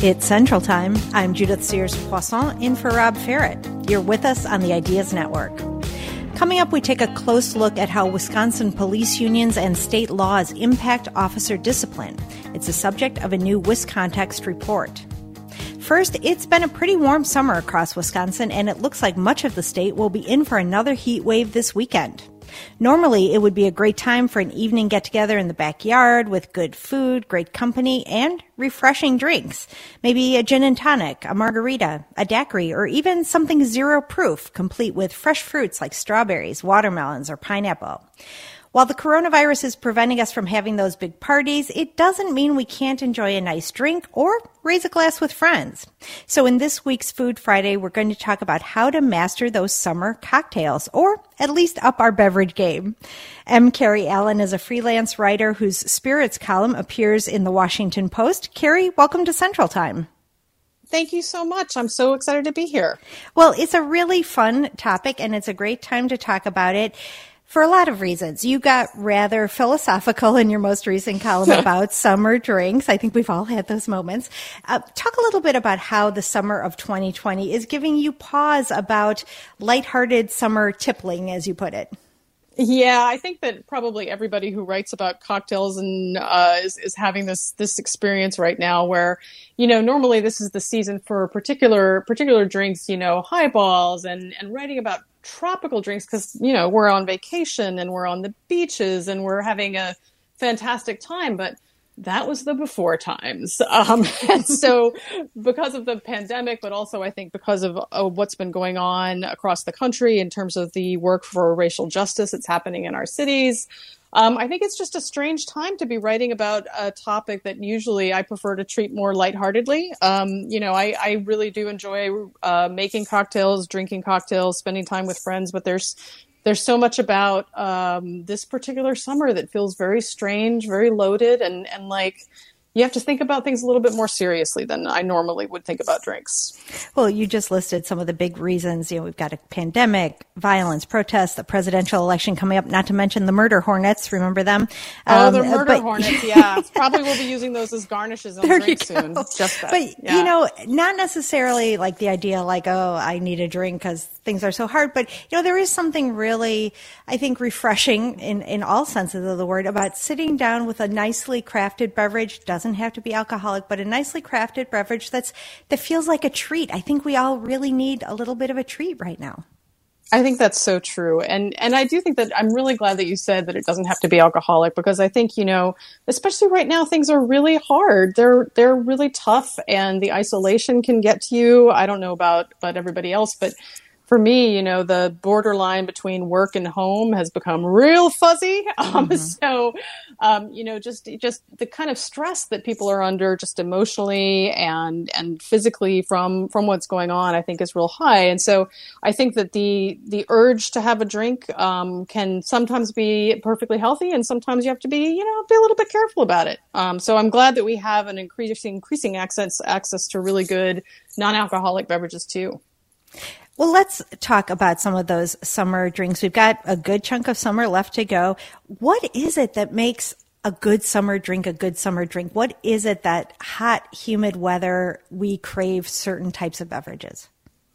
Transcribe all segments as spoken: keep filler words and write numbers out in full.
It's Central Time. I'm Judith Sears-Poisson in for Rob Ferret. You're with us on the Ideas Network. Coming up, we take a close look at how Wisconsin police unions and state laws impact officer discipline. It's the subject of a new WisContext report. First, it's been a pretty warm summer across Wisconsin, and it looks like much of the state will be in for another heat wave this weekend. Normally, it would be a great time for an evening get-together in the backyard with good food, great company, and refreshing drinks. Maybe a gin and tonic, a margarita, a daiquiri, or even something zero-proof, complete with fresh fruits like strawberries, watermelons, or pineapple. While the coronavirus is preventing us from having those big parties, it doesn't mean we can't enjoy a nice drink or raise a glass with friends. So in this week's Food Friday, we're going to talk about how to master those summer cocktails, or at least up our beverage game. M. Carrie Allen is a freelance writer whose spirits column appears in the Washington Post. Carrie, welcome to Central Time. Thank you so much. I'm so excited to be here. Well, it's a really fun topic, and it's a great time to talk about it. For a lot of reasons. You got rather philosophical in your most recent column about summer drinks. I think we've all had those moments. Uh, talk a little bit about how the summer of twenty twenty is giving you pause about lighthearted summer tippling, as you put it. Yeah, I think that probably everybody who writes about cocktails and uh, is, is having this this experience right now where, you know, normally this is the season for particular particular drinks, you know, highballs and, and writing about tropical drinks because, you know, we're on vacation and we're on the beaches and we're having a fantastic time. But that was the before times. Um, and so because of the pandemic, but also I think because of uh, what's been going on across the country in terms of the work for racial justice that's happening in our cities, um, I think it's just a strange time to be writing about a topic that usually I prefer to treat more lightheartedly. Um, you know, I, I really do enjoy uh, making cocktails, drinking cocktails, spending time with friends, but there's There's so much about um, this particular summer that feels very strange, very loaded, and, and like you have to think about things a little bit more seriously than I normally would think about drinks. Well, you just listed some of the big reasons. You know, we've got a pandemic, violence, protests, the presidential election coming up, not to mention the murder hornets. Remember them? Oh, um, the murder but, hornets, yeah. Probably we'll be using those as garnishes on drinks soon. Just that. But, yeah. you know, not necessarily like the idea like, oh, I need a drink because things are so hard. But, you know, there is something really, I think, refreshing in, in all senses of the word about sitting down with a nicely crafted beverage. Doesn't have to be alcoholic, but a nicely crafted beverage that's that feels like a treat. I think we all really need a little bit of a treat right now. I think that's so true. And and I do think that I'm really glad that you said that it doesn't have to be alcoholic, because I think, you know, especially right now, things are really hard. They're they're really tough, and the isolation can get to you. I don't know about, about everybody else, but for me, you know, the borderline between work and home has become real fuzzy. Um, mm-hmm. So, um, you know, just just the kind of stress that people are under, just emotionally and and physically from from what's going on, I think is real high. And so, I think that the the urge to have a drink um, can sometimes be perfectly healthy, and sometimes you have to be, you know, be a little bit careful about it. Um, so, I'm glad that we have an increasing increasing access access to really good non-alcoholic beverages too. Well, let's talk about some of those summer drinks. We've got a good chunk of summer left to go. What is it that makes a good summer drink a good summer drink? What is it that hot, humid weather we crave certain types of beverages?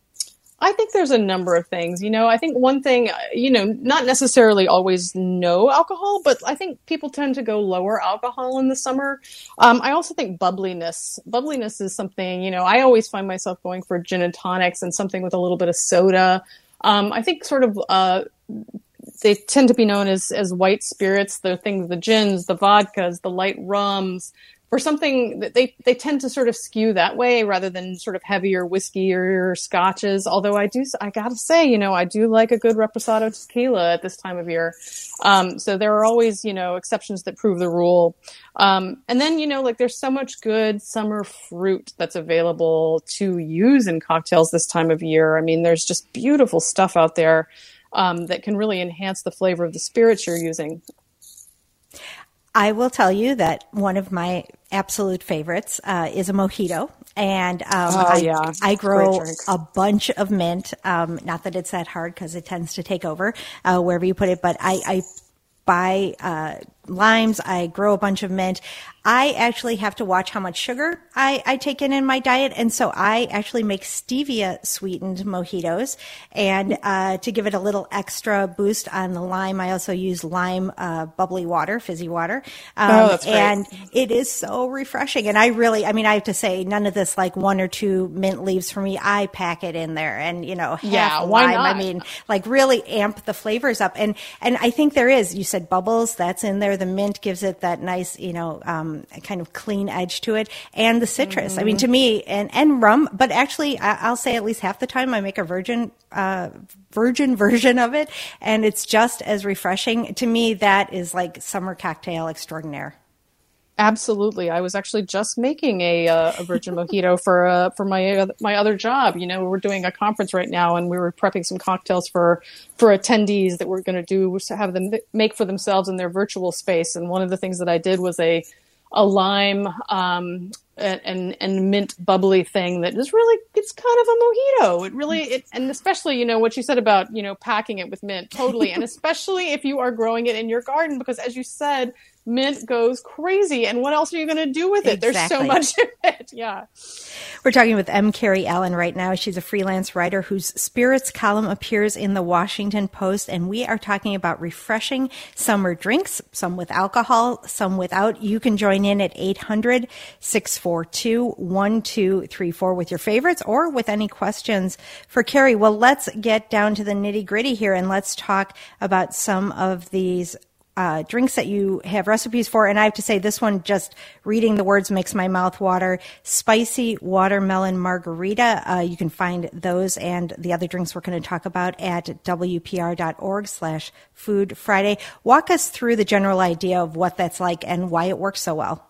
I think there's a number of things. You know, I think one thing, you know, not necessarily always no alcohol, but I think people tend to go lower alcohol in the summer. Um, I also think bubbliness. Bubbliness is something, you know, I always find myself going for gin and tonics and something with a little bit of soda. Um, I think sort of, uh, they tend to be known as, as white spirits. The things, the gins, the vodkas, the light rums. For something that they, they tend to sort of skew that way rather than sort of heavier whiskey or scotches. Although I do, I gotta say, you know, I do like a good reposado tequila at this time of year. Um, so there are always, you know, exceptions that prove the rule. Um, and then, you know, like there's so much good summer fruit that's available to use in cocktails this time of year. I mean, there's just beautiful stuff out there, um, that can really enhance the flavor of the spirits you're using. I will tell you that one of my absolute favorites uh, is a mojito. And um, oh, I, yeah. I grow a bunch of mint. Um, not that it's that hard because it tends to take over uh, wherever you put it, but I, I buy uh, limes. I grow a bunch of mint. I actually have to watch how much sugar I, I take in in my diet. And so I actually make stevia sweetened mojitos. And uh, to give it a little extra boost on the lime, I also use lime uh, bubbly water, fizzy water. Um, oh, that's great. And it is so refreshing. And I really, I mean, I have to say, none of this like one or two mint leaves for me. I pack it in there and, you know, half yeah, a why lime. not? I mean, like really amp the flavors up. And, and I think there is, you said bubbles, that's in there. The mint gives it that nice, you know, um, kind of clean edge to it, and the citrus. Mm-hmm. I mean, to me, and, and rum, but actually I, I'll say at least half the time I make a virgin, uh, virgin version of it, and it's just as refreshing. To me, that is like summer cocktail extraordinaire. Absolutely. I was actually just making a, uh, a virgin mojito for uh, for my uh, my other job. You know, we're doing a conference right now, and we were prepping some cocktails for for attendees that we're going to do was to have them make for themselves in their virtual space. And one of the things that I did was a a lime um, and and mint bubbly thing that is really, it's kind of a mojito. It really, it, and especially, you know, what you said about, you know, packing it with mint, totally. And especially if you are growing it in your garden, because as you said, mint goes crazy. And what else are you going to do with it? Exactly. There's so much in it. Yeah. We're talking with M. Carrie Allen right now. She's a freelance writer whose Spirits column appears in the Washington Post. And we are talking about refreshing summer drinks, some with alcohol, some without. You can join in at eight hundred, six four two, one two three four with your favorites or with any questions for Carrie. Well, let's get down to the nitty gritty here and let's talk about some of these Uh, drinks that you have recipes for. And I have to say, this one, just reading the words makes my mouth water. Spicy watermelon margarita. Uh, you can find those and the other drinks we're going to talk about at W P R dot org slash Food Friday. Walk us through the general idea of what that's like and why it works so well.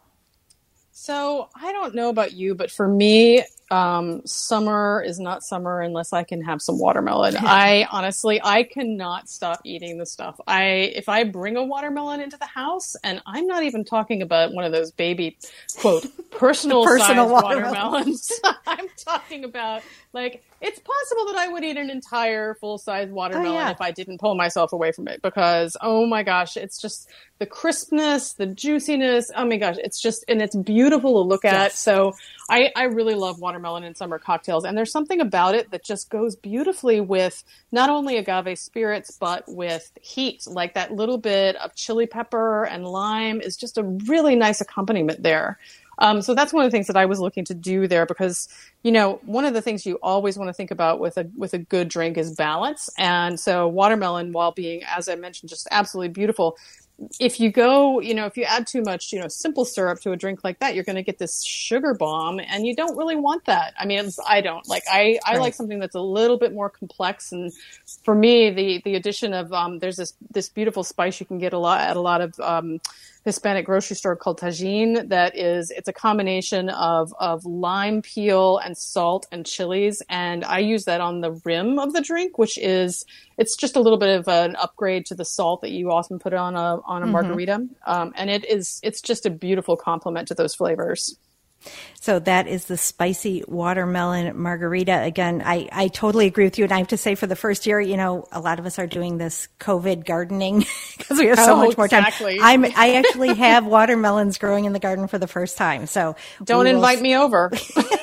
So I don't know about you, but for me, um, summer is not summer unless I can have some watermelon. I honestly, I cannot stop eating the stuff. I, if I bring a watermelon into the house, and I'm not even talking about one of those baby, quote, personal, personal size watermelons. watermelons. I'm talking about like, it's possible that I would eat an entire full-size watermelon oh, yeah. if I didn't pull myself away from it because, oh my gosh, it's just the crispness, the juiciness. Oh my gosh, it's just, and it's beautiful to look at. Yes. So I, I really love watermelon in summer cocktails. And there's something about it that just goes beautifully with not only agave spirits, but with heat. Like that little bit of chili pepper and lime is just a really nice accompaniment there. Um, so that's one of the things that I was looking to do there because, you know, one of the things you always want to think about with a with a good drink is balance. And so watermelon, while being, as I mentioned, just absolutely beautiful, if you go, you know, if you add too much, you know, simple syrup to a drink like that, you're going to get this sugar bomb and you don't really want that. I mean, it's, I don't like, I, I right. like something that's a little bit more complex. And for me, the, the addition of, um, there's this, this beautiful spice you can get a lot at a lot of, um, Hispanic grocery store called Tajin that is, it's a combination of, of lime peel and salt and chilies. And I use that on the rim of the drink, which is, it's just a little bit of an upgrade to the salt that you often put on a, on a mm-hmm. margarita. Um, and it is, it's just a beautiful complement to those flavors. So that is the spicy watermelon margarita. Again, I, I totally agree with you. And I have to say for the first year, you know, a lot of us are doing this COVID gardening because we have so oh, much more exactly. time. I'm, I actually have watermelons growing in the garden for the first time. So don't invite me over.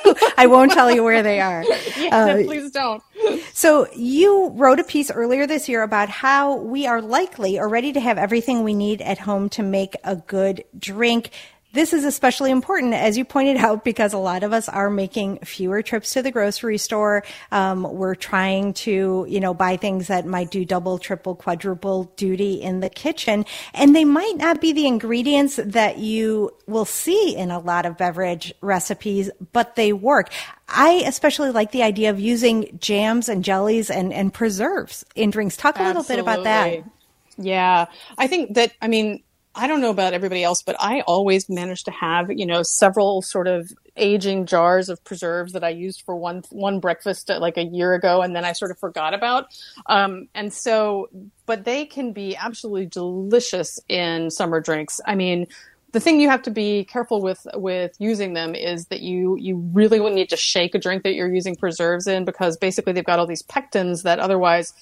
I won't tell you where they are. Yeah, uh, please don't. So you wrote a piece earlier this year about how we are likely or ready to have everything we need at home to make a good drink. This is especially important, as you pointed out, because a lot of us are making fewer trips to the grocery store. Um, we're trying to, you know, buy things that might do double, triple, quadruple duty in the kitchen. And they might not be the ingredients that you will see in a lot of beverage recipes, but they work. I especially like the idea of using jams and jellies and, and preserves in drinks. Talk a little Absolutely. bit about that. Yeah, I think that, I mean, I don't know about everybody else, but I always manage to have, you know, several sort of aging jars of preserves that I used for one one breakfast like a year ago, and then I sort of forgot about. Um, and so, but they can be absolutely delicious in summer drinks. I mean, the thing you have to be careful with with using them is that you you really will need to shake a drink that you're using preserves in, because basically they've got all these pectins that otherwise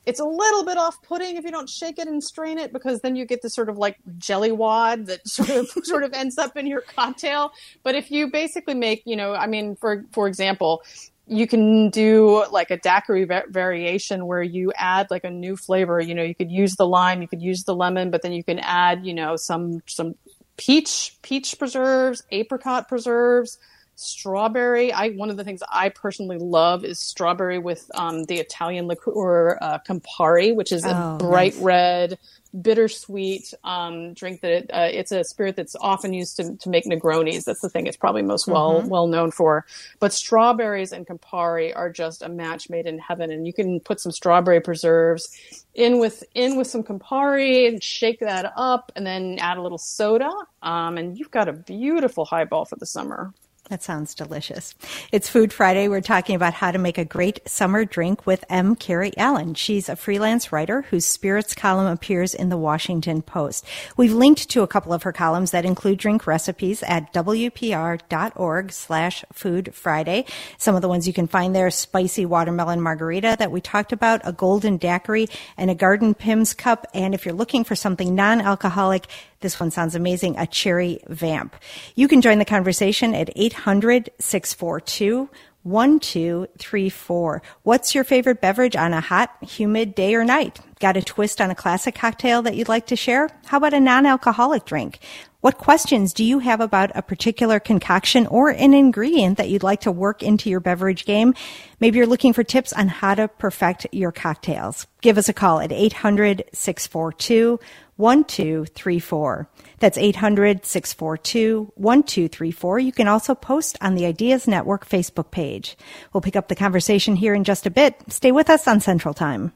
It's a little bit off-putting if you don't shake it and strain it, because then you get this sort of like jelly wad that sort of sort of ends up in your cocktail. But if you basically make, you know, I mean, for for example, you can do like a daiquiri va- variation where you add like a new flavor. You know, you could use the lime, you could use the lemon, but then you can add, you know, some some peach peach preserves, apricot preserves, strawberry. I one of the things I personally love is strawberry with um, the Italian liqueur uh, Campari, which is a Oh, bright nice. red, bittersweet um, drink. That it, uh, it's a spirit that's often used to, to make Negronis. That's the thing it's probably most well Mhm. well known for. But strawberries and Campari are just a match made in heaven. And you can put some strawberry preserves in with in with some Campari and shake that up, and then add a little soda, um, and you've got a beautiful highball for the summer. That sounds delicious. It's Food Friday. We're talking about how to make a great summer drink with M. Carrie Allen. She's a freelance writer whose Spirits column appears in the Washington Post. We've linked to a couple of her columns that include drink recipes at wpr.org slash Food Friday. Some of the ones you can find there: spicy watermelon margarita that we talked about, a golden daiquiri, and a garden Pimm's cup. And if you're looking for something non-alcoholic, this one sounds amazing, a cherry vamp. You can join the conversation at eight hundred, six four two, one two three four. What's your favorite beverage on a hot, humid day or night? Got a twist on a classic cocktail that you'd like to share? How about a non-alcoholic drink? What questions do you have about a particular concoction or an ingredient that you'd like to work into your beverage game? Maybe you're looking for tips on how to perfect your cocktails. Give us a call at eight hundred, six four two, one two three four. That's eight hundred, six four two, one two three four. You can also post on the Ideas Network Facebook page. We'll pick up the conversation here in just a bit. Stay with us on Central Time.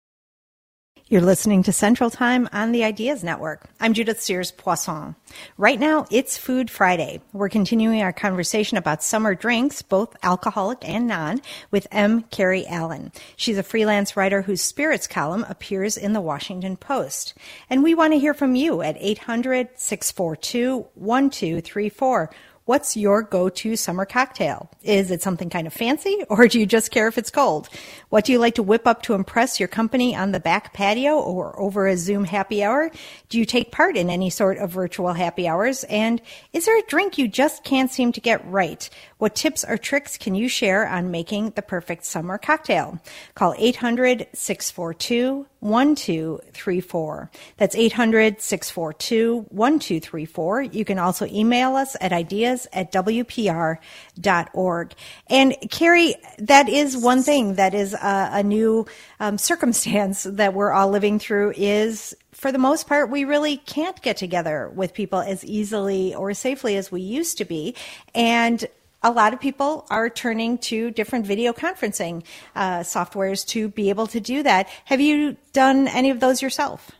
You're listening to Central Time on the Ideas Network. I'm Judith Sears Poisson. Right now, it's Food Friday. We're continuing our conversation about summer drinks, both alcoholic and non, with M. Carrie Allen. She's a freelance writer whose Spirits column appears in the Washington Post. And we want to hear from you at eight hundred, six four two, one two three four. What's your go-to summer cocktail? Is it something kind of fancy, or do you just care if it's cold? What do you like to whip up to impress your company on the back patio or over a Zoom happy hour? Do you take part in any sort of virtual happy hours? And is there a drink you just can't seem to get right? What tips or tricks can you share on making the perfect summer cocktail? Call eight hundred, six four two, one two three four. That's eight hundred, six four two, one two three four. You can also email us at ideas at w p r dot org. And Carrie, that is one thing that is a, a new um, circumstance that we're all living through is, for the most part, we really can't get together with people as easily or safely as we used to be. And a lot of people are turning to different video conferencing uh, softwares to be able to do that. Have you done any of those yourself?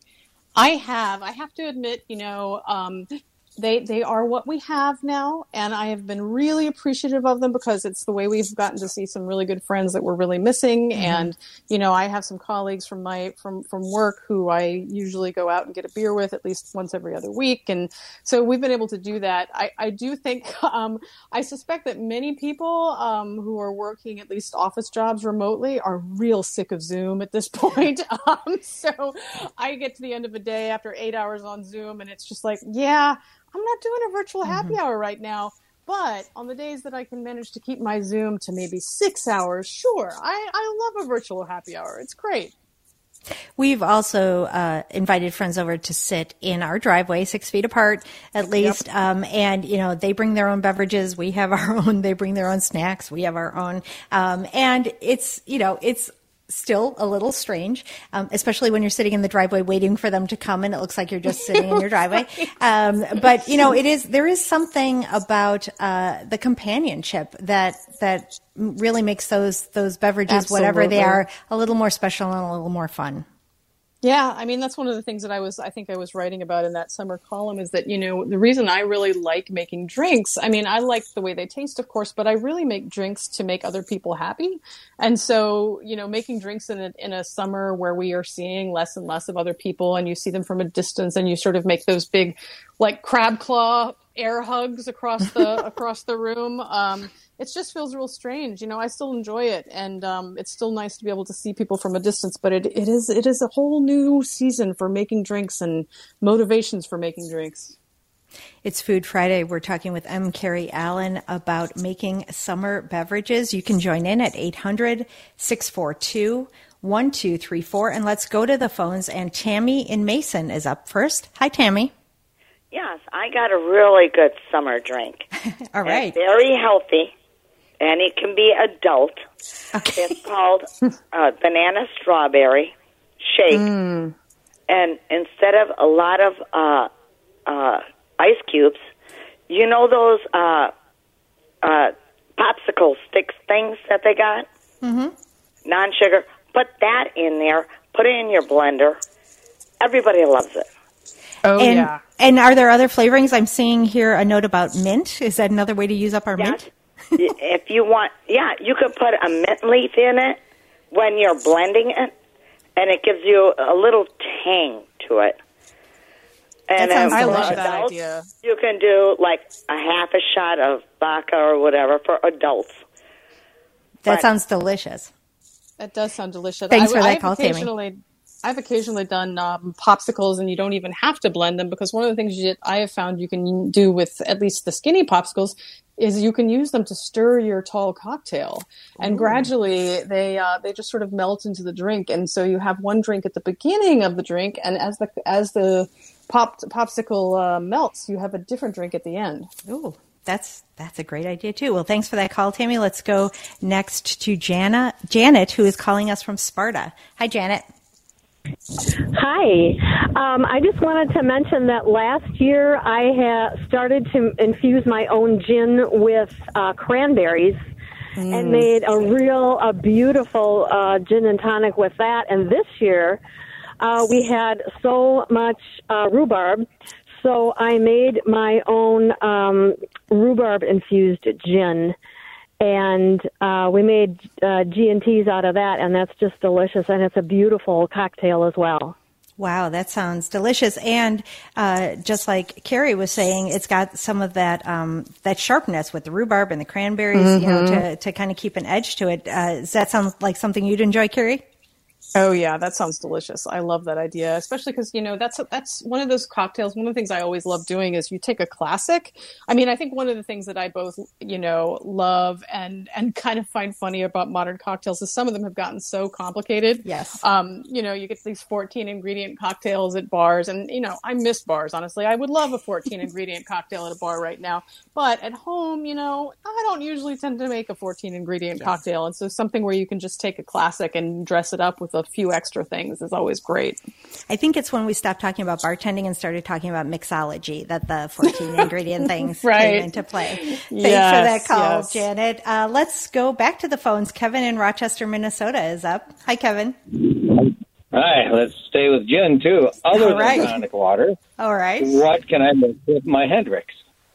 I have. I have to admit, you know, um, they they are what we have now, and I have been really appreciative of them because it's the way we've gotten to see some really good friends that we're really missing. Mm-hmm. And you know, I have some colleagues from my from from work who I usually go out and get a beer with at least once every other week, and so we've been able to do that. I, I do think um, I suspect that many people um, who are working at least office jobs remotely are real sick of Zoom at this point. um, so I get to the end of a day after eight hours on Zoom, and it's just like, yeah, I'm not doing a virtual happy mm-hmm. hour right now, but on the days that I can manage to keep my Zoom to maybe six hours, sure, I, I love a virtual happy hour. It's great. We've also uh, invited friends over to sit in our driveway, six feet apart at least. Yep. Um, and, you know, they bring their own beverages. We have our own. They bring their own snacks. We have our own. Um, and it's, you know, it's still a little strange, um, especially when you're sitting in the driveway waiting for them to come and it looks like you're just sitting in your driveway. Um, but, you know, it is, there is something about uh, the companionship that, that really makes those, those beverages, Absolutely. Whatever they are, a little more special and a little more fun. Yeah, I mean, that's one of the things that I was, I think I was writing about in that summer column is that, you know, the reason I really like making drinks, I mean, I like the way they taste, of course, but I really make drinks to make other people happy. And so, you know, making drinks in a, in a summer where we are seeing less and less of other people and you see them from a distance and you sort of make those big, like crab claw air hugs across the, across the room. Um, it just feels real strange. You know, I still enjoy it, and um, it's still nice to be able to see people from a distance. But it, it is it is a whole new season for making drinks and motivations for making drinks. It's Food Friday. We're talking with M. Carrie Allen about making summer beverages. You can join in at eight hundred, six four two, one two three four. And let's go to the phones. And Tammy in Mason is up first. Hi, Tammy. Yes, I got a really good summer drink. All right. It's very healthy, and it can be adult. Okay. It's called uh, banana strawberry shake. Mm. And instead of a lot of uh, uh, ice cubes, you know those uh, uh, popsicle sticks things that they got? Mm-hmm. Non-sugar. Put that in there. Put it in your blender. Everybody loves it. Oh, and, yeah. And are there other flavorings? I'm seeing here a note about mint. Is that another way to use up our Yes. mint? If you want, yeah, you could put a mint leaf in it when you're blending it, and it gives you a little tang to it. And That sounds then I for love delicious. that adults, idea. you can do like a half a shot of vodka or whatever for adults. That But- sounds delicious. That does sound delicious. Thanks I, for that I've call, Tammy. occasionally, I've occasionally done um, popsicles, and you don't even have to blend them, because one of the things you, I have found you can do with at least the skinny popsicles is you can use them to stir your tall cocktail, and Ooh. gradually they uh, they just sort of melt into the drink, and so you have one drink at the beginning of the drink, and as the as the pop popsicle uh, melts, you have a different drink at the end. Ooh. That's that's a great idea, too. Well, thanks for that call, Tammy. Let's go next to Jana, Janet, who is calling us from Sparta. Hi, Janet. Hi. Um, I just wanted to mention that last year I ha- started to infuse my own gin with uh, cranberries mm. and made a real, a beautiful uh, gin and tonic with that. And this year uh, we had so much uh, rhubarb. So I made my own um, rhubarb-infused gin, and uh, we made uh, G and T's out of that, and that's just delicious, and it's a beautiful cocktail as well. Wow, that sounds delicious. And uh, just like Carrie was saying, it's got some of that um, that sharpness with the rhubarb and the cranberries, mm-hmm. you know, to, to kind of keep an edge to it. Uh, does that sound like something you'd enjoy, Carrie? Oh yeah, that sounds delicious. I love that idea, especially because, you know, that's that's one of those cocktails. One of the things I always love doing is you take a classic. I mean, I think one of the things that I both, you know, love and and kind of find funny about modern cocktails is some of them have gotten so complicated. Yes. Um, you know, you get these fourteen ingredient cocktails at bars, and you know, I miss bars, honestly. I would love a fourteen ingredient cocktail at a bar right now, but at home, you know, I don't usually tend to make a fourteen ingredient yes. cocktail, and so something where you can just take a classic and dress it up with a few extra things is always great. I think it's when we stopped talking about bartending and started talking about mixology that the fourteen ingredient things right. came into play. Thanks yes, for that call, yes. Janet. Uh, let's go back to the phones. Kevin in Rochester, Minnesota is up. Hi, Kevin. Hi, let's stay with gin, too. Other All right. than tonic water, All right. what can I make with my Hendrix?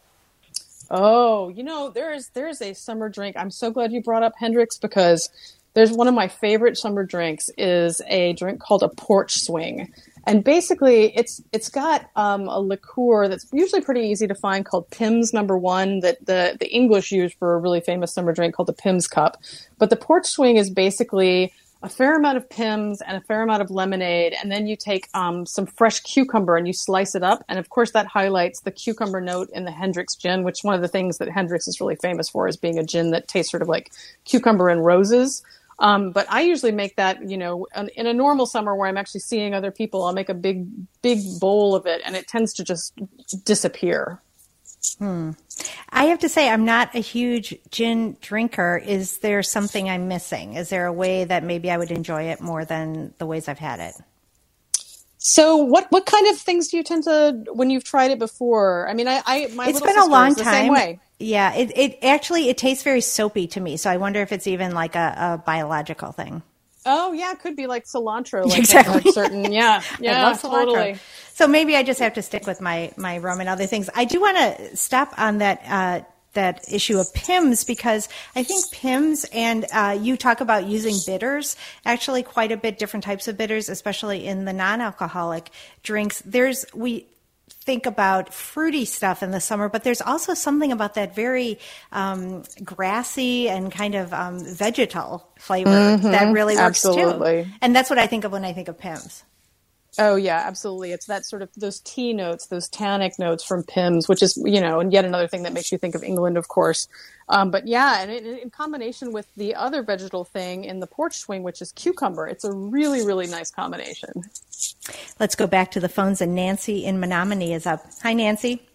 Oh, you know, there is there's a summer drink. I'm so glad you brought up Hendrix, because there's one of my favorite summer drinks is a drink called a porch swing. And basically it's it's got um, a liqueur that's usually pretty easy to find called Pimm's Number One that the, the English use for a really famous summer drink called the Pimm's Cup. But the porch swing is basically a fair amount of Pimm's and a fair amount of lemonade, and then you take um, some fresh cucumber and you slice it up. And of course that highlights the cucumber note in the Hendrix gin, which one of the things that Hendrix is really famous for is being a gin that tastes sort of like cucumber and roses. Um, but I usually make that, you know, in a normal summer where I'm actually seeing other people, I'll make a big, big bowl of it, and it tends to just disappear. Hmm. I have to say, I'm not a huge gin drinker. Is there something I'm missing? Is there a way that maybe I would enjoy it more than the ways I've had it? So what, what kind of things do you tend to, when you've tried it before? I mean, I, I my it's little been a long is the time. Same way. Yeah, it, it actually, it tastes very soapy to me. So I wonder if it's even like a, a biological thing. Oh yeah, it could be like cilantro. Like exactly. Like certain, yeah, yeah, I love cilantro. Totally. So maybe I just have to stick with my, my rum and other things. I do want to stop on that, uh, that issue of Pimm's, because I think Pimm's and uh, you talk about using bitters, actually quite a bit different types of bitters, especially in the non-alcoholic drinks. There's, we, think about fruity stuff in the summer, but there's also something about that very um, grassy and kind of um, vegetal flavor mm-hmm. that really works Absolutely. too. And that's what I think of when I think of Pimm's. Oh, yeah, absolutely. It's that sort of those tea notes, those tannic notes from Pimm's, which is, you know, and yet another thing that makes you think of England, of course. Um, but yeah, and it, in combination with the other vegetal thing in the porch swing, which is cucumber, it's a really, really nice combination. Let's go back to the phones, and Nancy in Menominee is up. Hi, Nancy.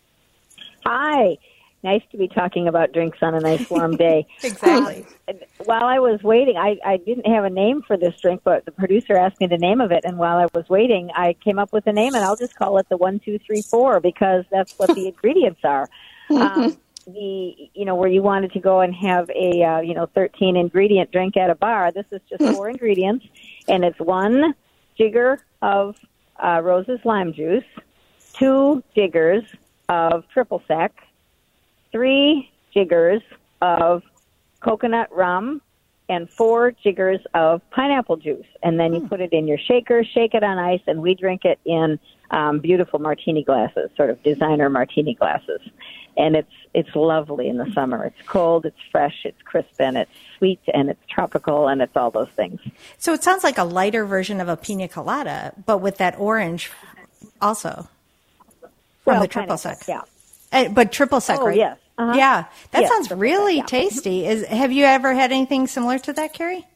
Hi. Nice to be talking about drinks on a nice warm day. Exactly. Um, while I was waiting, I, I didn't have a name for this drink, but the producer asked me the name of it, and while I was waiting, I came up with a name, and I'll just call it the one, two, three, four, because that's what the ingredients are. Um, the you know where you wanted to go and have a uh, you know thirteen ingredient drink at a bar. This is just four ingredients, and it's one jigger of uh, Rose's lime juice, two jiggers of triple sec, three jiggers of coconut rum, and four jiggers of pineapple juice. And then you put it in your shaker, shake it on ice, and we drink it in um, beautiful martini glasses, sort of designer martini glasses. And it's it's lovely in the summer. It's cold, it's fresh, it's crisp, and it's sweet, and it's tropical, and it's all those things. So it sounds like a lighter version of a pina colada, but with that orange also from well, the triple sec. Yeah. Uh, but triple sec, oh, right? yes. Uh-huh. Yeah, that yes, sounds really sec, yeah. tasty. Is have you ever had anything similar to that, Carrie?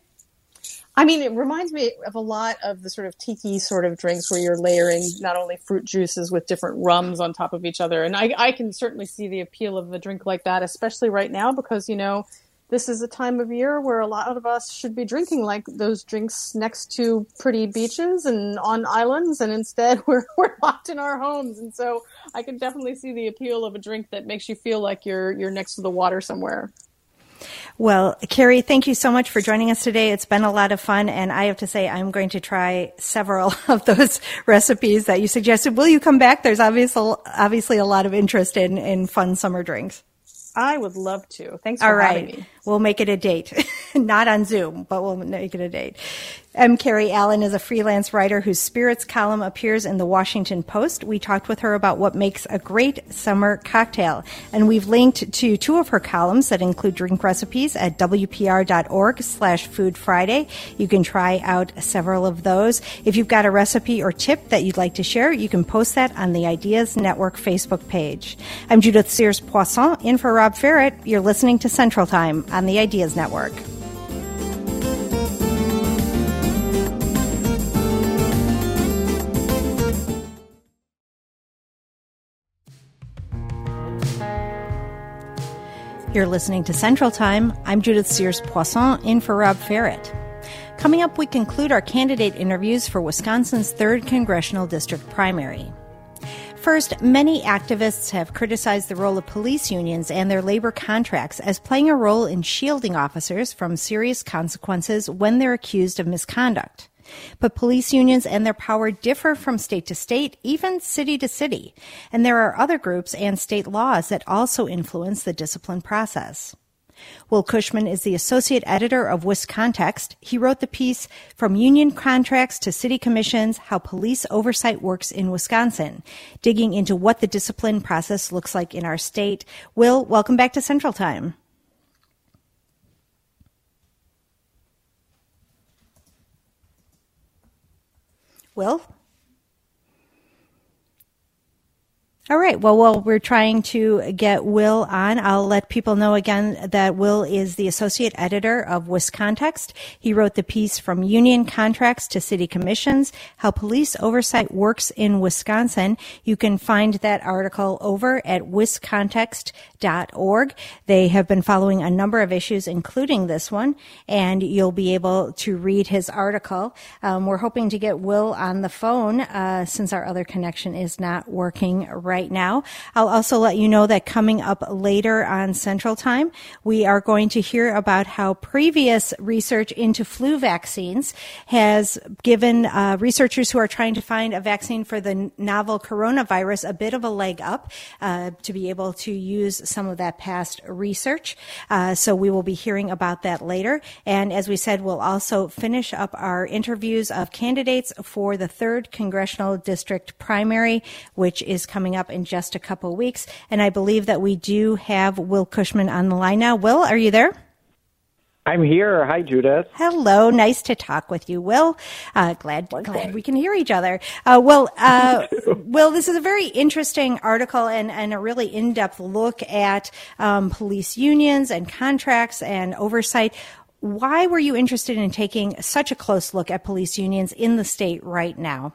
I mean, it reminds me of a lot of the sort of tiki sort of drinks where you're layering not only fruit juices with different rums on top of each other. And I, I can certainly see the appeal of a drink like that, especially right now, because, you know, this is a time of year where a lot of us should be drinking like those drinks next to pretty beaches and on islands, and instead we're we're locked in our homes. And so I can definitely see the appeal of a drink that makes you feel like you're you're next to the water somewhere. Well, Carrie, thank you so much for joining us today. It's been a lot of fun, and I have to say I'm going to try several of those recipes that you suggested. Will you come back? There's obviously obviously a lot of interest in, in fun summer drinks. I would love to. Thanks for All right. having me. We'll make it a date. Not on Zoom, but we'll make it a date. M. Carrie Allen is a freelance writer whose Spirits column appears in the Washington Post. We talked with her about what makes a great summer cocktail. And we've linked to two of her columns that include drink recipes at W P R dot org slash Food Friday. You can try out several of those. If you've got a recipe or tip that you'd like to share, you can post that on the Ideas Network Facebook page. I'm Judith Sears Poisson, in for Rob Ferret. You're listening to Central Time on the Ideas Network. You're listening to Central Time. I'm Judith Sears Poisson, in for Rob Ferret. Coming up, we conclude our candidate interviews for Wisconsin's third Congressional District primary. First, many activists have criticized the role of police unions and their labor contracts as playing a role in shielding officers from serious consequences when they're accused of misconduct. But police unions and their power differ from state to state, even city to city. And there are other groups and state laws that also influence the discipline process. Will Cushman is the associate editor of WisContext. He wrote the piece From Union Contracts to City Commissions, How Police Oversight Works in Wisconsin, digging into what the discipline process looks like in our state. Will, welcome back to Central Time. Will? All right. Well, while we're trying to get Will on, I'll let people know again that Will is the associate editor of WisContext. He wrote the piece From Union Contracts to City Commissions, How Police Oversight Works in Wisconsin. You can find that article over at wiscontext dot org. They have been following a number of issues, including this one, and you'll be able to read his article. Um, we're hoping to get Will on the phone uh, since our other connection is not working right right now. I'll also let you know that coming up later on Central Time, we are going to hear about how previous research into flu vaccines has given uh, researchers who are trying to find a vaccine for the novel coronavirus a bit of a leg up uh, to be able to use some of that past research. Uh, so we will be hearing about that later. And as we said, we'll also finish up our interviews of candidates for the third congressional district primary, which is coming up in just a couple weeks. And I believe that we do have Will Cushman on the line now. Will, are you there? I'm here. Hi, Judith. Hello. Nice to talk with you, Will. Uh, glad, glad we can hear each other. Uh, well, uh, Will, this is a very interesting article and, and a really in-depth look at um, police unions and contracts and oversight. Why were you interested in taking such a close look at police unions in the state right now?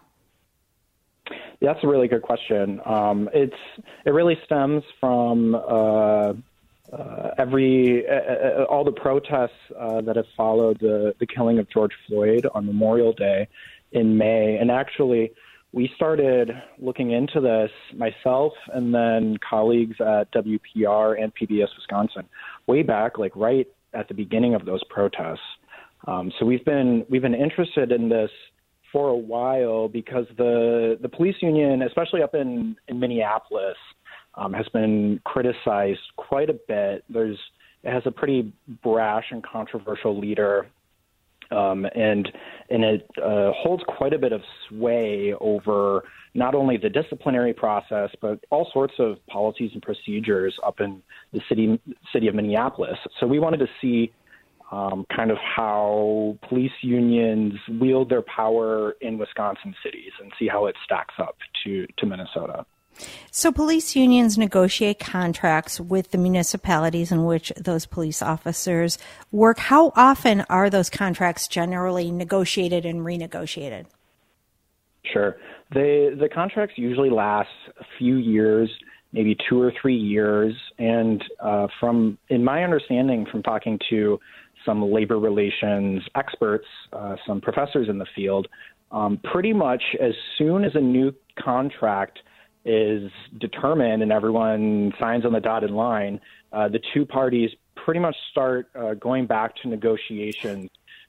Yeah, that's a really good question. Um, it's it really stems from uh, uh, every uh, all the protests uh, that have followed the, the killing of George Floyd on Memorial Day in May. And actually, we started looking into this, myself and then colleagues at W P R and P B S Wisconsin, way back, like right at the beginning of those protests. Um, so we've been we've been interested in this for a while because the the police union, especially up in, in Minneapolis, um, has been criticized quite a bit. There's it has a pretty brash and controversial leader, um, and and it uh, holds quite a bit of sway over not only the disciplinary process but all sorts of policies and procedures up in the city city of Minneapolis. So we wanted to see Um, kind of how police unions wield their power in Wisconsin cities and see how it stacks up to, to Minnesota. So police unions negotiate contracts with the municipalities in which those police officers work. How often are those contracts generally negotiated and renegotiated? Sure. The, the contracts usually last a few years, maybe two or three years. And uh, from, in my understanding from talking to some labor relations experts, uh, some professors in the field, um, pretty much as soon as a new contract is determined and everyone signs on the dotted line, uh, the two parties pretty much start uh, going back to negotiations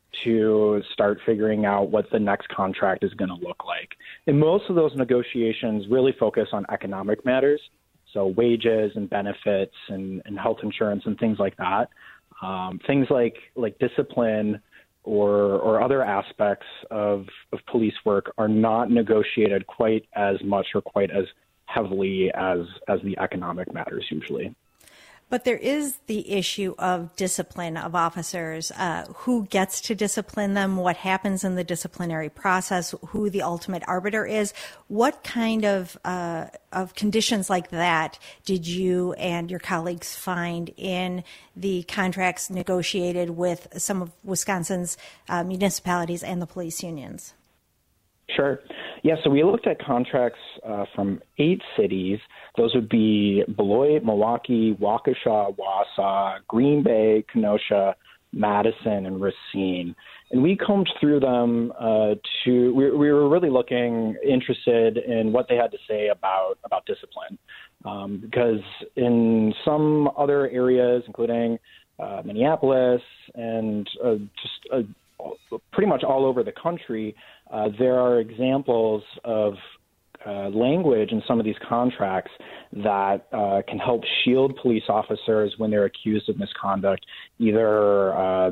to start figuring out what the next contract is going to look like. And most of those negotiations really focus on economic matters, so wages and benefits and, and health insurance and things like that. Um, things like like discipline or or other aspects of, of police work are not negotiated quite as much or quite as heavily as as the economic matters usually. But there is the issue of discipline of officers, uh, who gets to discipline them, what happens in the disciplinary process, who the ultimate arbiter is. What kind of uh, of conditions like that did you and your colleagues find in the contracts negotiated with some of Wisconsin's uh, municipalities and the police unions? Sure. Yeah, so we looked at contracts uh, from eight cities. Those would be Beloit, Milwaukee, Waukesha, Wausau, Green Bay, Kenosha, Madison, and Racine. And we combed through them uh, to, we, we were really looking, interested in what they had to say about, about discipline. Um, because in some other areas, including uh, Minneapolis and uh, just uh, pretty much all over the country, uh, there are examples of uh, language in some of these contracts that uh, can help shield police officers when they're accused of misconduct, either uh,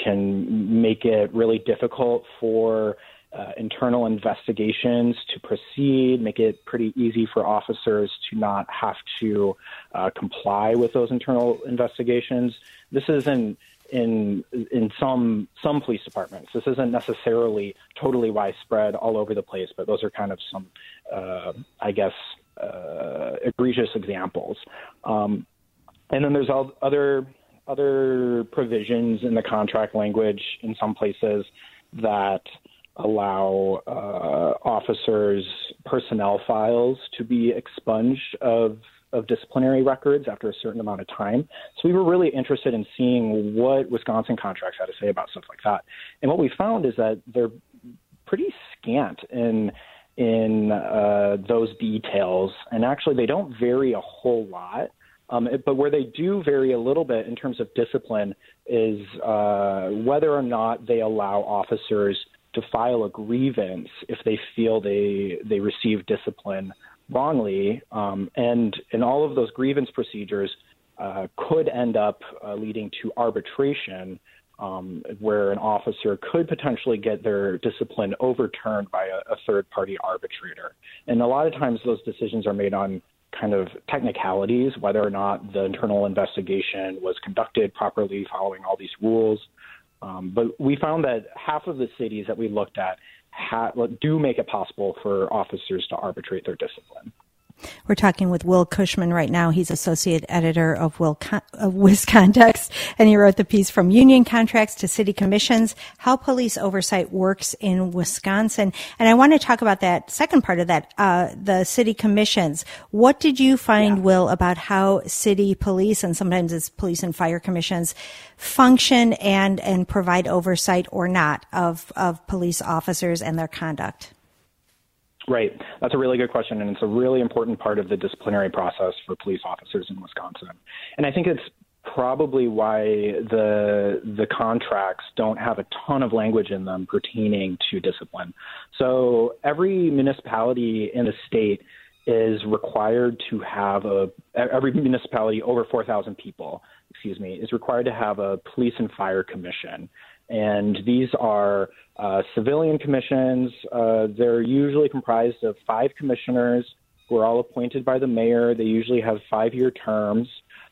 can make it really difficult for uh, internal investigations to proceed, make it pretty easy for officers to not have to uh, comply with those internal investigations. This isn't in in some some police departments. This isn't necessarily totally widespread all over the place, but those are kind of some, uh, I guess, uh, egregious examples. Um, and then there's all other other provisions in the contract language in some places that allow uh, officers' personnel files to be expunged of of disciplinary records after a certain amount of time. So we were really interested in seeing what Wisconsin contracts had to say about stuff like that. And what we found is that they're pretty scant in in uh, those details, and actually they don't vary a whole lot. Um, it, but where they do vary a little bit in terms of discipline is uh, whether or not they allow officers to file a grievance if they feel they they receive discipline wrongly. Um, and in all of those grievance procedures uh, could end up uh, leading to arbitration, um, where an officer could potentially get their discipline overturned by a, a third-party arbitrator. And a lot of times those decisions are made on kind of technicalities, whether or not the internal investigation was conducted properly following all these rules. Um, but we found that half of the cities that we looked at ha- do make it possible for officers to arbitrate their discipline. We're talking with Will Cushman right now. He's associate editor of, Will Con- of WisContext, and he wrote the piece From Union Contracts to City Commissions, How Police Oversight Works in Wisconsin. And I want to talk about that second part of that, uh, the city commissions. What did you find, yeah. Will, about how city police, and sometimes it's police and fire commissions, function and, and provide oversight or not of, of police officers and their conduct? Right. That's a really good question, and it's a really important part of the disciplinary process for police officers in Wisconsin. And I think it's probably why the the contracts don't have a ton of language in them pertaining to discipline. So every municipality in the state is required to have a, every municipality over four thousand people, excuse me, is required to have a police and fire commission. And these are uh, civilian commissions. Uh, they're usually comprised of five commissioners who are all appointed by the mayor. They usually have five-year terms.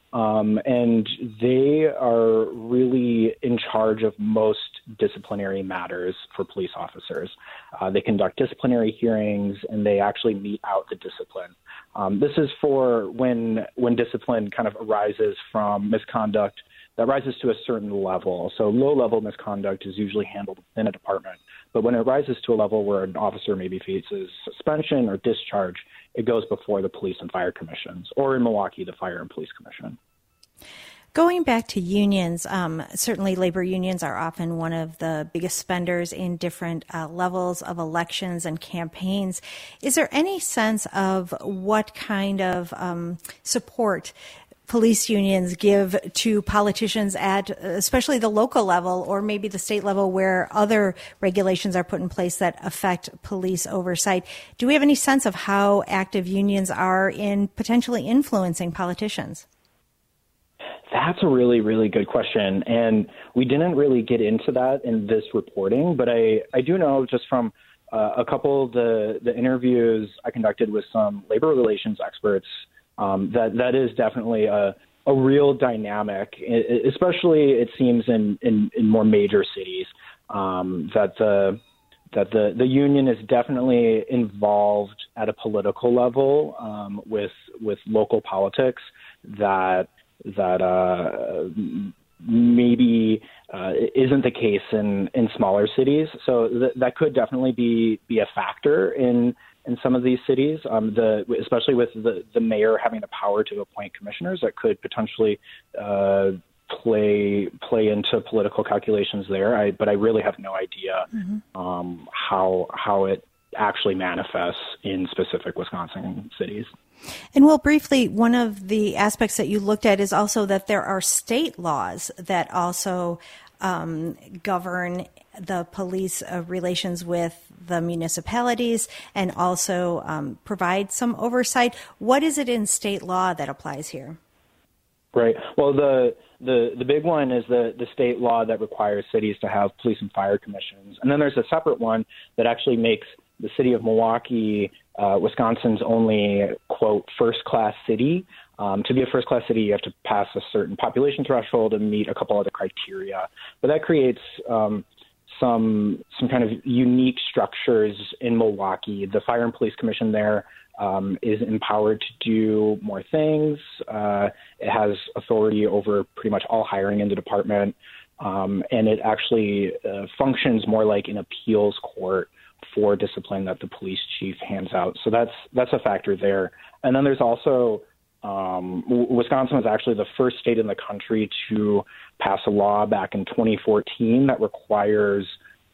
Um, and they are really in charge of most disciplinary matters for police officers. Uh, they conduct disciplinary hearings, and they actually mete out the discipline. Um, this is for when when discipline kind of arises from misconduct that rises to a certain level. So low-level misconduct is usually handled within a department. But when it rises to a level where an officer maybe faces suspension or discharge, it goes before the police and fire commissions, or in Milwaukee, the Fire and Police Commission. Going back to unions, um, certainly labor unions are often one of the biggest spenders in different uh, levels of elections and campaigns. Is there any sense of what kind of um, support police unions give to politicians at especially the local level or maybe the state level where other regulations are put in place that affect police oversight? Do we have any sense of how active unions are in potentially influencing politicians? That's a really, really good question. And we didn't really get into that in this reporting, but I, I do know just from uh, a couple of the, the interviews I conducted with some labor relations experts Um, that that is definitely a, a real dynamic, especially it seems in, in, in more major cities, um, that the that the, the union is definitely involved at a political level um, with with local politics that that uh, maybe uh, isn't the case in, in smaller cities. So th- that could definitely be be a factor in. in some of these cities, um, the, especially with the, the mayor having the power to appoint commissioners, that could potentially uh, play play into political calculations there. I, but I really have no idea mm-hmm. um, how how it actually manifests in specific Wisconsin cities. And Will, briefly, one of the aspects that you looked at is also that there are state laws that also um, govern the police uh, relations with the municipalities and also um, provide some oversight. What is it in state law that applies here? Right. Well, the the, the big one is the, the state law that requires cities to have police and fire commissions. And then there's a separate one that actually makes the city of Milwaukee, uh, Wisconsin's only, quote, first-class city. Um, to be a first-class city, you have to pass a certain population threshold and meet a couple other criteria. But that creates um, some some kind of unique structures in Milwaukee. The Fire and Police Commission there um, is empowered to do more things. Uh, it has authority over pretty much all hiring in the department, um, and it actually uh, functions more like an appeals court for discipline that the police chief hands out. So that's that's a factor there. And then there's also um, Wisconsin was actually the first state in the country to pass a law back in twenty fourteen that requires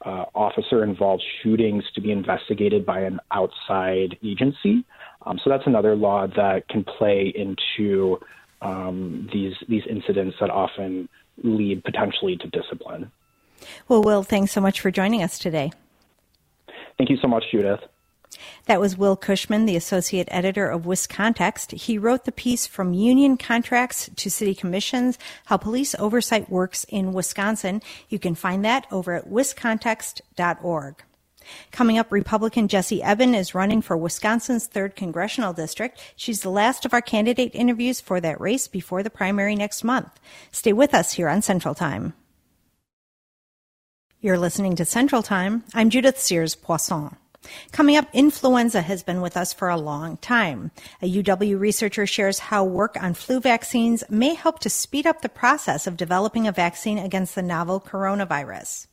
uh, officer-involved shootings to be investigated by an outside agency. Um, so that's another law that can play into um, these these incidents that often lead potentially to discipline. Well, Will, thanks so much for joining us today. Thank you so much, Judith. That was Will Cushman, the associate editor of WisContext. He wrote the piece From Union Contracts to City Commissions, How Police Oversight Works in Wisconsin. You can find that over at wiscontext dot org. Coming up, Republican Jessie Eben is running for Wisconsin's third Congressional District. She's the last of our candidate interviews for that race before the primary next month. Stay with us here on Central Time. You're listening to Central Time. I'm Judith Sears Poisson. Coming up, influenza has been with us for a long time. A U W researcher shares how work on flu vaccines may help to speed up the process of developing a vaccine against the novel coronavirus.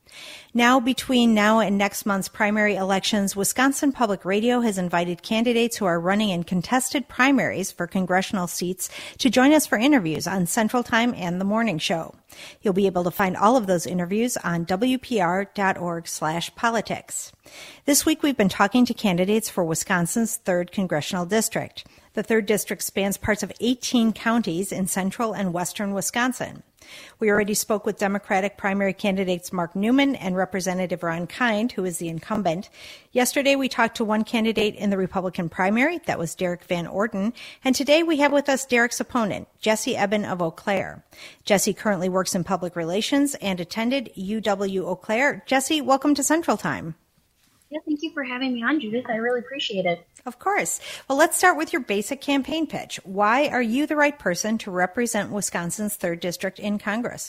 Now, between now and next month's primary elections, Wisconsin Public Radio has invited candidates who are running in contested primaries for congressional seats to join us for interviews on Central Time and The Morning Show. You'll be able to find all of those interviews on W P R dot org slash politics. This week, we've been talking to candidates for Wisconsin's third Congressional District. The third district spans parts of eighteen counties in central and western Wisconsin. We already spoke with Democratic primary candidates Mark Newman and Representative Ron Kind, who is the incumbent. Yesterday, we talked to one candidate in the Republican primary. That was Derek Van Orden. And today, we have with us Derek's opponent, Jessie Eben of Eau Claire. Jessie currently works in public relations and attended U W Eau Claire. Jessie, welcome to Central Time. Yeah, thank you for having me on, Judith. I really appreciate it. Of course. Well, let's start with your basic campaign pitch. Why are you the right person to represent Wisconsin's third district in Congress?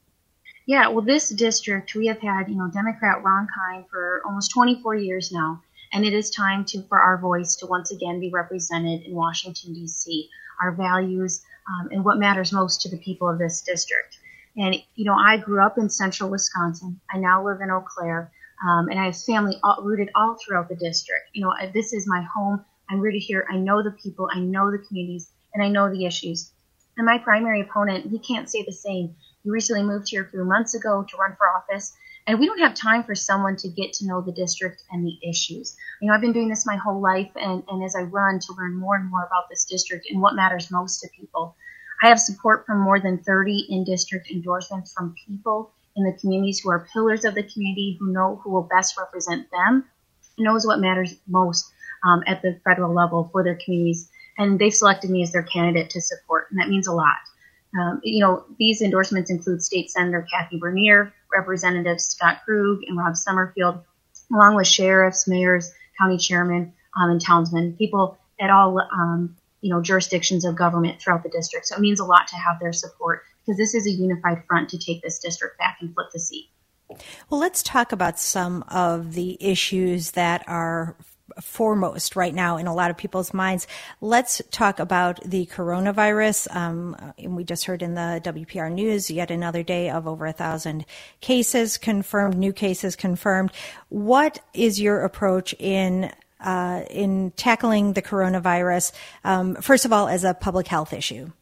Yeah, well, this district, we have had, you know, Democrat Ron Kind for almost twenty-four years now, and it is time to for our voice to once again be represented in Washington, D C, our values, um, and what matters most to the people of this district. And, you know, I grew up in central Wisconsin. I now live in Eau Claire. Um, and I have family all, rooted all throughout the district. You know, this is my home. I'm rooted here. I know the people. I know the communities. And I know the issues. And my primary opponent, he can't say the same. He recently moved here a few months ago to run for office. And we don't have time for someone to get to know the district and the issues. You know, I've been doing this my whole life. And, and as I run to learn more and more about this district and what matters most to people, I have support from more than thirty in-district endorsements from people in the communities who are pillars of the community, who know who will best represent them, knows what matters most um, at the federal level for their communities. And they've selected me as their candidate to support, and that means a lot. Um, you know, these endorsements include State Senator Kathy Bernier, Representatives Scott Krug and Rob Summerfield, along with sheriffs, mayors, county chairmen, um, and townsmen, people at all, um, you know, jurisdictions of government throughout the district. So it means a lot to have their support, because this is a unified front to take this district back and flip the seat. Well, let's talk about some of the issues that are foremost right now in a lot of people's minds. Let's talk about the coronavirus. Um, and we just heard in the W P R News yet another day of over a thousand cases confirmed, new cases confirmed. What is your approach in uh, in tackling the coronavirus, um, first of all, as a public health issue?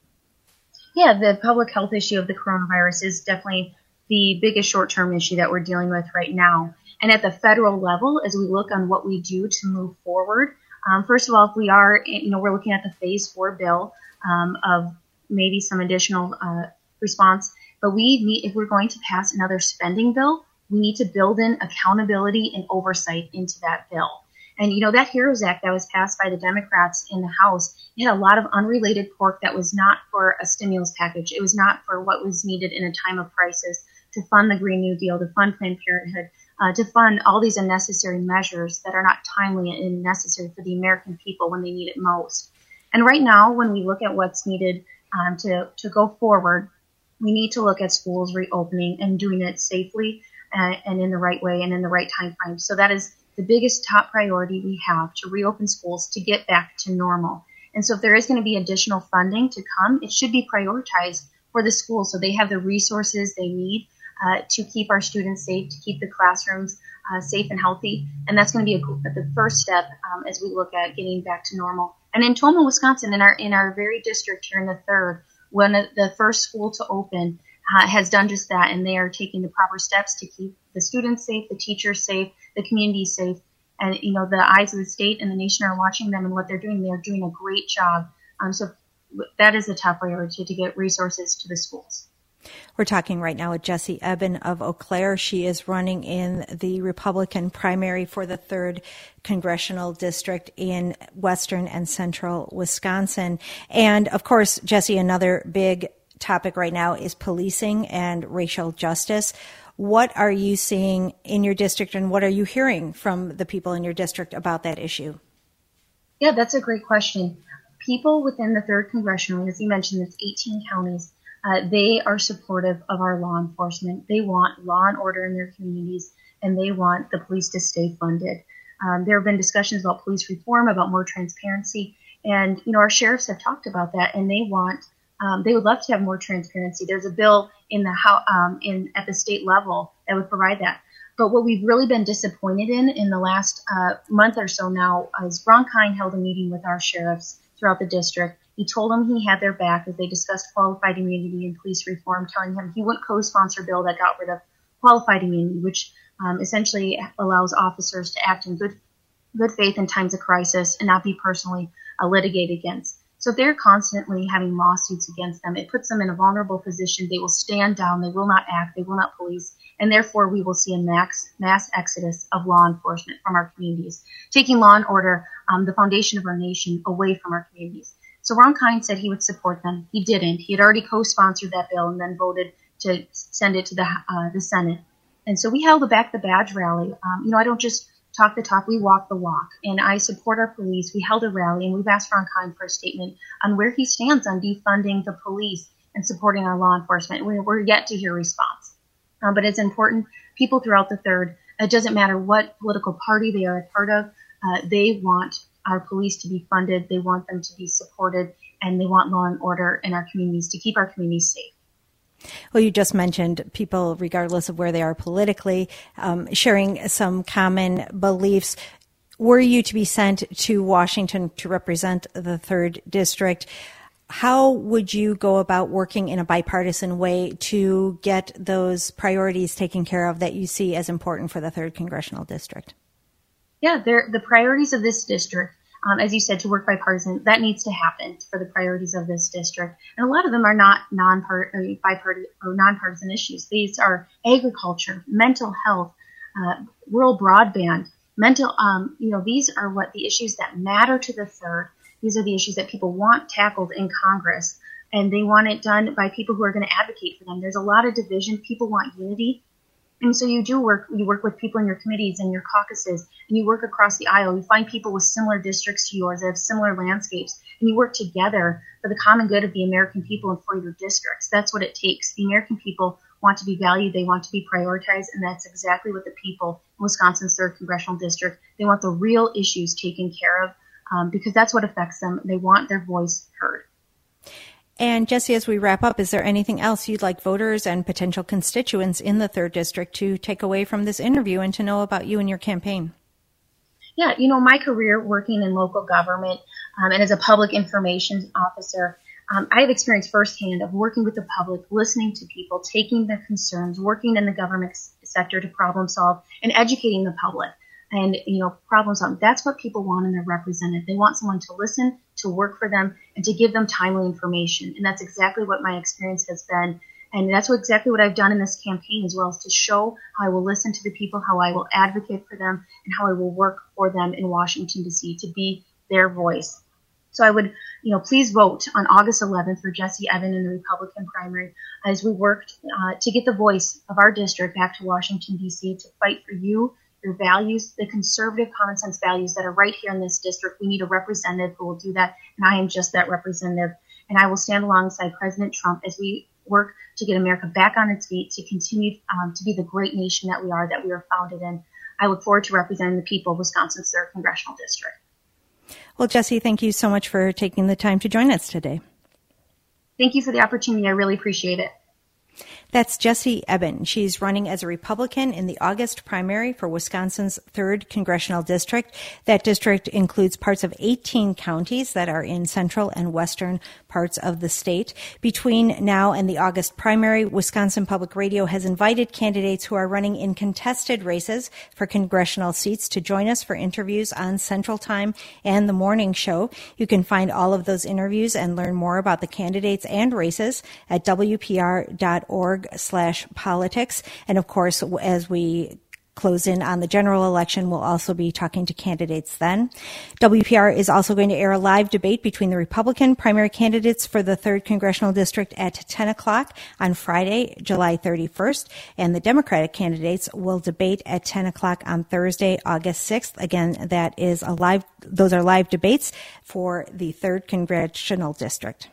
Yeah, the public health issue of the coronavirus is definitely the biggest short-term issue that we're dealing with right now. And at the federal level, as we look on what we do to move forward, um, first of all, if we are, you know, we're looking at the phase four bill um, of maybe some additional uh, response, but we need, if we're going to pass another spending bill, we need to build in accountability and oversight into that bill. And, you know, that HEROES Act that was passed by the Democrats in the House, it had a lot of unrelated pork that was not for a stimulus package. It was not for what was needed in a time of crisis to fund the Green New Deal, to fund Planned Parenthood, uh, to fund all these unnecessary measures that are not timely and necessary for the American people when they need it most. And right now, when we look at what's needed um, to, to go forward, we need to look at schools reopening and doing it safely uh, and in the right way and in the right time frame. So that is the biggest top priority we have, to reopen schools, to get back to normal. And so if there is going to be additional funding to come, it should be prioritized for the schools so they have the resources they need uh, to keep our students safe, to keep the classrooms uh, safe and healthy. And that's going to be a, the first step um, as we look at getting back to normal. And in Toma, Wisconsin, in our in our very district here in the third, when the first school to open, uh, has done just that, and they are taking the proper steps to keep the students safe, the teachers safe, the community safe. And, you know, the eyes of the state and the nation are watching them and what they're doing. They're doing a great job. Um, so that is a top priority, to get resources to the schools. We're talking right now with Jessie Eben of Eau Claire. She is running in the Republican primary for the third congressional district in western and central Wisconsin. And, of course, Jessie, another big topic right now is policing and racial justice. What are you seeing in your district, and what are you hearing from the people in your district about that issue? Yeah, that's a great question. People within the third congressional, as you mentioned, it's eighteen counties. Uh, they are supportive of our law enforcement. They want law and order in their communities, and they want the police to stay funded. Um, there have been discussions about police reform, about more transparency, and you know our sheriffs have talked about that, and they want um, they would love to have more transparency. There's a bill in the how um, in at the state level that would provide that. But what we've really been disappointed in in the last uh, month or so now is Ron Kind held a meeting with our sheriffs throughout the district. He told them he had their back as they discussed qualified immunity and police reform, telling him he wouldn't co-sponsor a bill that got rid of qualified immunity, which um, essentially allows officers to act in good good faith in times of crisis and not be personally uh, litigated against. So if they're constantly having lawsuits against them, it puts them in a vulnerable position. They will stand down. They will not act. They will not police. And therefore, we will see a mass, mass exodus of law enforcement from our communities, taking law and order, um, the foundation of our nation, away from our communities. So Ron Kind said he would support them. He didn't. He had already co-sponsored that bill and then voted to send it to the uh, the Senate. And so we held a Back the Badge rally. Um, you know, I don't just talk the talk, we walk the walk. And I support our police. We held a rally, and we've asked Ron Kind for a statement on where he stands on defunding the police and supporting our law enforcement. We're, we're yet to hear a response. Um, but it's important. People throughout the third, it doesn't matter what political party they are a part of, uh, they want our police to be funded, they want them to be supported, and they want law and order in our communities to keep our communities safe. Well, you just mentioned people, regardless of where they are politically, um, sharing some common beliefs. Were you to be sent to Washington to represent the third district, how would you go about working in a bipartisan way to get those priorities taken care of that you see as important for the third congressional district? Yeah, the priorities of this district, um, as you said, to work bipartisan, that needs to happen for the priorities of this district. And a lot of them are not non-part or bipartisan or nonpartisan issues. These are agriculture, mental health, uh, rural broadband, mental. Um, you know, these are what the issues that matter to the third. These are the issues that people want tackled in Congress, and they want it done by people who are going to advocate for them. There's a lot of division. People want unity. And so you do work, you work with people in your committees and your caucuses, and you work across the aisle. You find people with similar districts to yours that have similar landscapes, and you work together for the common good of the American people and for your districts. That's what it takes. The American people want to be valued. They want to be prioritized, and that's exactly what the people in Wisconsin's third congressional district, they want the real issues taken care of, um, because that's what affects them. They want their voice heard. And Jessie, as we wrap up, is there anything else you'd like voters and potential constituents in the third district to take away from this interview and to know about you and your campaign? Yeah, you know, my career working in local government um, and as a public information officer, um, I have experience firsthand of working with the public, listening to people, taking their concerns, working in the government sector to problem solve, and educating the public. And, you know, problem solving, that's what people want in their representative. They want someone to listen, to work for them, and to give them timely information. And that's exactly what my experience has been. And that's what, exactly what I've done in this campaign as well, is to show how I will listen to the people, how I will advocate for them, and how I will work for them in Washington, D C to be their voice. So I would, you know, please vote on August eleventh for Jessie Eben in the Republican primary as we worked uh, to get the voice of our district back to Washington, D C to fight for you, your values, the conservative common sense values that are right here in this district. We need a representative who will do that, and I am just that representative. And I will stand alongside President Trump as we work to get America back on its feet, to continue um, to be the great nation that we are, that we were founded in. I look forward to representing the people of Wisconsin's third congressional district. Well, Jessie, thank you so much for taking the time to join us today. Thank you for the opportunity. I really appreciate it. That's Jessie Eben. She's running as a Republican in the August primary for Wisconsin's third congressional district. That district includes parts of eighteen counties that are in central and western parts of the state. Between now and the August primary, Wisconsin Public Radio has invited candidates who are running in contested races for congressional seats to join us for interviews on Central Time and the morning show. You can find all of those interviews and learn more about the candidates and races at W P R dot org slash politics. And of course, as we close in on the general election, we'll also be talking to candidates then. W P R is also going to air a live debate between the Republican primary candidates for the third Congressional District at ten o'clock on Friday, July thirty-first, and the Democratic candidates will debate at ten o'clock on Thursday, August sixth. Again, that is a live, those are live debates for the third Congressional District.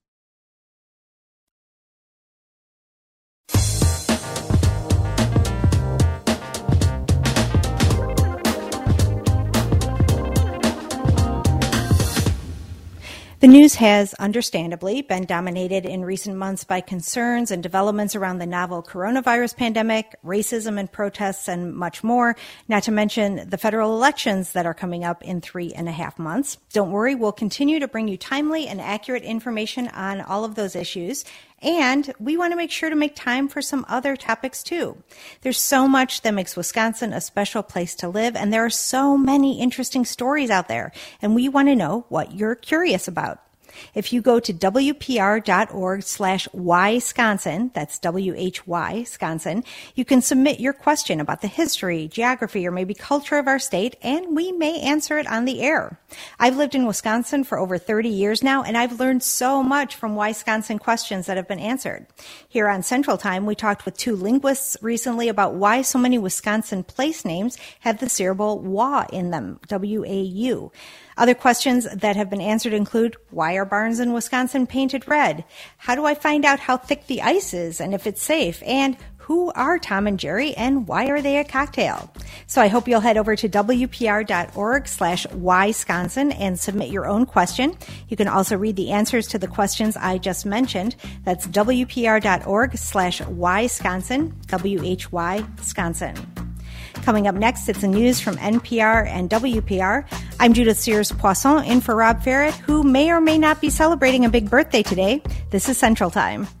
The news has understandably been dominated in recent months by concerns and developments around the novel coronavirus pandemic, racism and protests, and much more, not to mention the federal elections that are coming up in three and a half months. Don't worry, we'll continue to bring you timely and accurate information on all of those issues. And we want to make sure to make time for some other topics too. There's so much that makes Wisconsin a special place to live, and there are so many interesting stories out there, and we want to know what you're curious about. If you go to W P R dot org slash Wisconsin, that's W H Y, Wisconsin, you can submit your question about the history, geography, or maybe culture of our state, and we may answer it on the air. I've lived in Wisconsin for over thirty years now, and I've learned so much from Wisconsin questions that have been answered. Here on Central Time, we talked with two linguists recently about why so many Wisconsin place names have the syllable wa in them, W A U. Other questions that have been answered include, why are barns in Wisconsin painted red? How do I find out how thick the ice is and if it's safe? And who are Tom and Jerry and why are they a cocktail? So I hope you'll head over to W P R dot org slash Wisconsin and submit your own question. You can also read the answers to the questions I just mentioned. That's W P R dot org slash Wisconsin, W H Y, Wisconsin. Coming up next, it's the news from N P R and W P R. I'm Judith Sears-Poisson in for Rob Ferret, who may or may not be celebrating a big birthday today. This is Central Time.